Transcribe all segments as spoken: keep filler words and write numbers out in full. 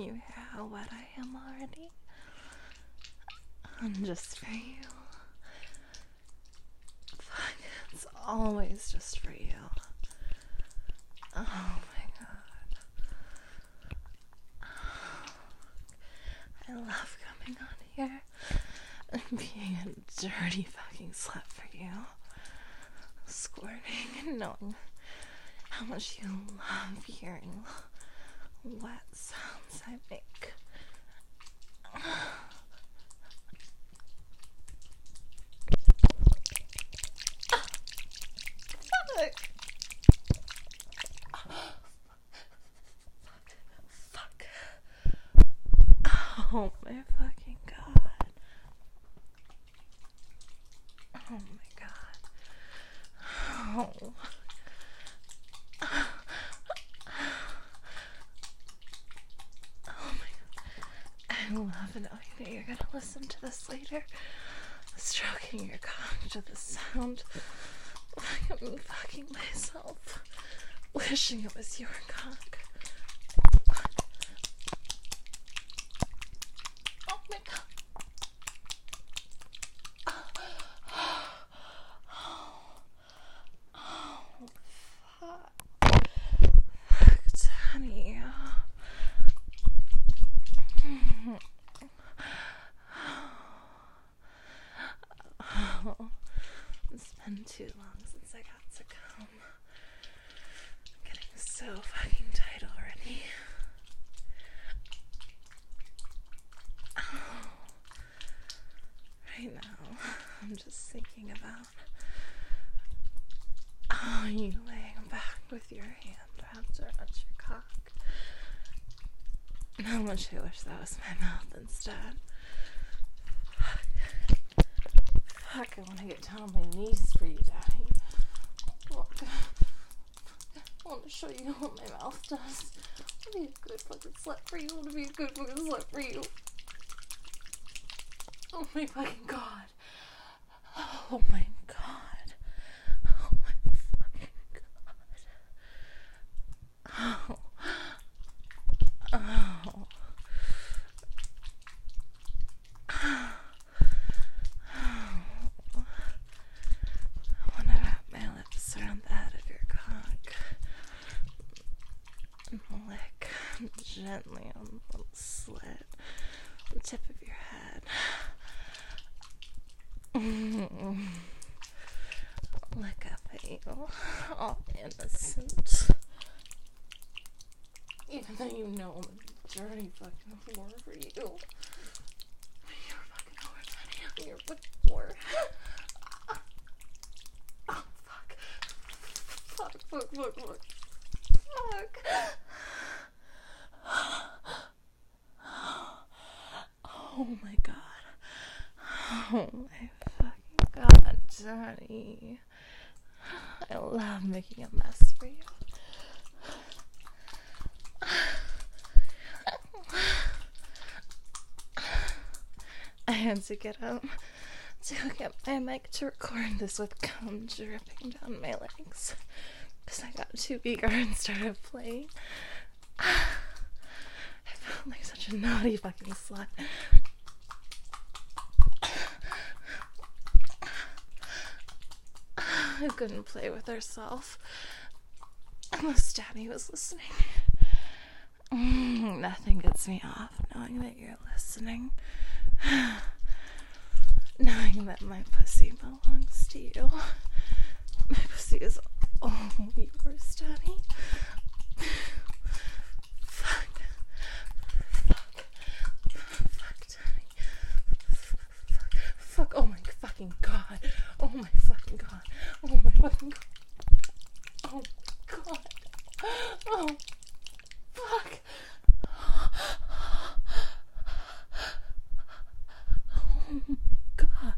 You hear how wet I am already? And just for you. Fuck, it's always just for you. Oh my god. I love coming on here and being a dirty fucking slut for you. Squirting and knowing how much you love hearing wet sounds I make. Fuck. Fuck. Oh my fucking god. Oh my god. Oh. Oh my god. I love knowing that you're gonna listen to this later. Stroking your cock to the sound. Like I'm fucking myself. Wishing it was your cock. Oh my god. Oh, fuck. Fuck, Danny. Oh, it's been too long since I got to come. I'm getting so fucking tight already. Oh. Right now, I'm just thinking about oh, you laying back with your hand wrapped around your cock. How much I wish that was my mouth instead. Fuck, I want to get down on my knees for you, Daddy. Look, I want to show you what my mouth does. I want to be a good fucking slut for you. I want to be a good fucking slut for you. Oh my fucking god. Oh my god. Oh my fucking god. Oh. Oh. I want to wrap my lips around the head of your cock and lick gently on the little slit on the tip of your head. Mm. Look up at you, all innocent. Even though you know I'm a dirty fucking whore for you. You're a fucking whore, Daddy. You're a fucking whore. Oh, fuck. Fuck, fuck, fuck, fuck. Fuck. Oh my god. Oh my fucking god, Daddy. I love making a mess for you. I had to get up to get my mic to record this with cum dripping down my legs because I got too eager and started playing. I felt like such a naughty fucking slut. Who couldn't play with herself unless Daddy was listening. Mm, nothing gets me off knowing that you're listening. Knowing that my pussy belongs to you. My pussy is all yours, Daddy. Fuck. Fuck. Fuck, Daddy. Fuck. Fuck. Oh my fucking god. Oh my fucking god. Oh my fucking god. Oh my god. Oh. Fuck. Oh my god.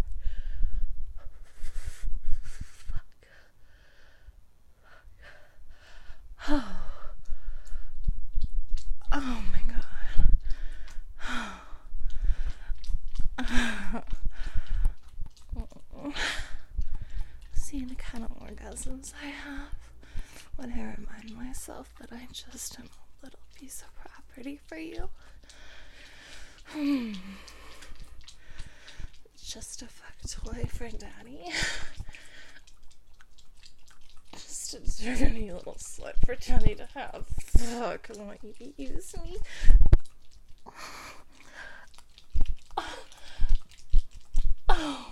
Fuck. Oh. Oh my god. See the kind of orgasms I have when I remind myself that I just am a little piece of property for you. Just a fuck toy for daddy. Just a dirty little slut for daddy to have. Fuck, I want you to use me. Oh.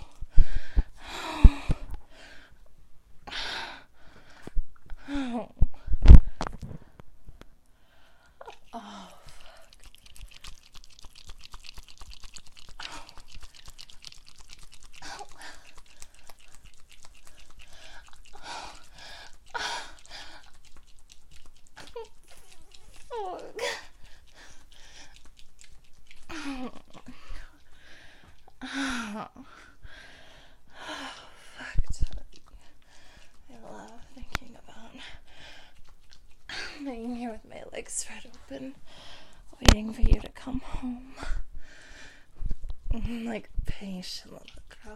Oh. Oh, oh. Fuck, Teddy. I love thinking about laying here with my legs spread open, waiting for you to come home. Like a patient little girl.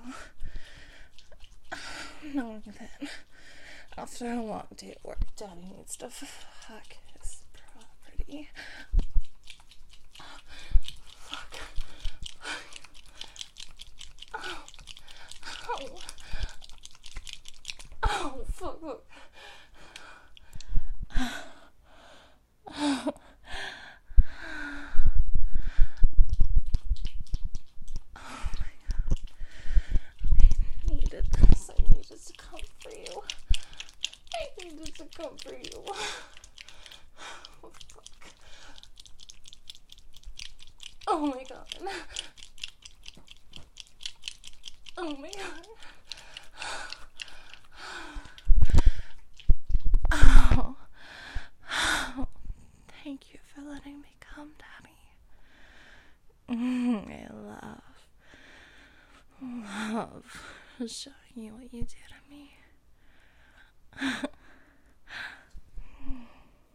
Knowing that after a long day at work, Daddy needs to fuck his property. Fuck. Oh. Oh. Oh, fuck. Oh. Oh. Oh my god. I needed this. I needed to come for you. I needed to come for you. Oh, fuck. Oh my god. Oh my god. Oh. Oh. Thank you for letting me come, Daddy. Mm, I love, love showing you what you do to me.